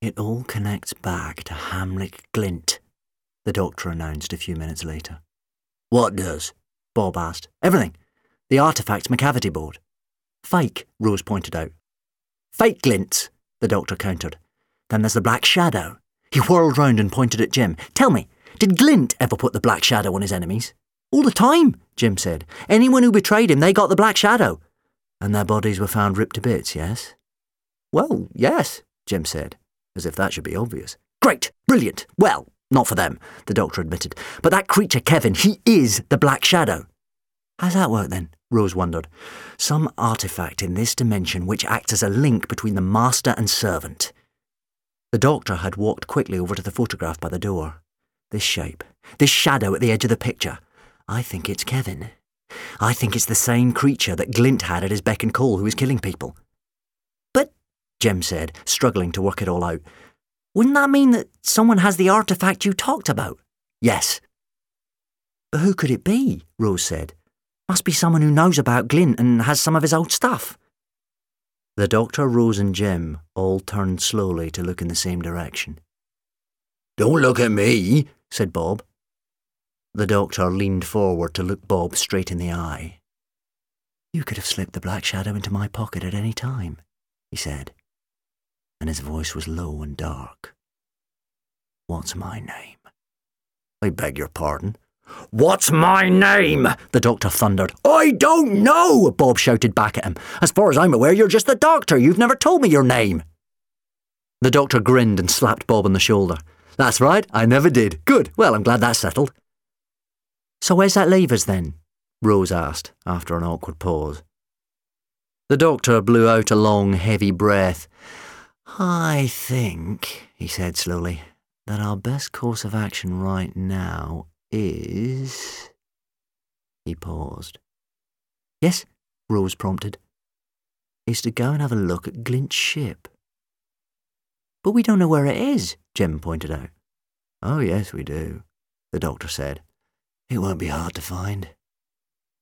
It all connects back to Hamlick Glint, the doctor announced a few minutes later. What does? Bob asked. Everything. The artefact's McCavity board. Fake, Rose pointed out. Fake Glints, the doctor countered. Then there's the Black Shadow. He whirled round and pointed at Jim. Tell me, did Glint ever put the Black Shadow on his enemies? All the time, Jim said. Anyone who betrayed him, they got the Black Shadow. And their bodies were found ripped to bits, yes? Well, yes, Jim said, as if that should be obvious. Great, brilliant. Well, not for them, the doctor admitted. But that creature, Kevin, he is the Black Shadow. How's that work then? Rose wondered. Some artefact in this dimension which acts as a link between the master and servant. The doctor had walked quickly over to the photograph by the door. This shape, this shadow at the edge of the picture. I think it's Kevin. I think it's the same creature that Glint had at his beck and call who was killing people. But, Jem said, struggling to work it all out, wouldn't that mean that someone has the artefact you talked about? Yes. But who could it be? Rose said. Must be someone who knows about Glint and has some of his old stuff. The doctor, Rose and Jem all turned slowly to look in the same direction. Don't look at me, said Bob. The doctor leaned forward to look Bob straight in the eye. You could have slipped the Black Shadow into my pocket at any time, he said, and his voice was low and dark. What's my name? I beg your pardon? What's my name? The doctor thundered. I don't know, Bob shouted back at him. As far as I'm aware, you're just the doctor. You've never told me your name. The doctor grinned and slapped Bob on the shoulder. That's right, I never did. Good, well, I'm glad that's settled. So where's that leave us then? Rose asked, after an awkward pause. The doctor blew out a long, heavy breath. I think, he said slowly, that our best course of action right now is... He paused. Yes, Rose prompted. Is to go and have a look at Glint's ship. But we don't know where it is, Jem pointed out. Oh, yes, we do, the doctor said. It won't be hard to find.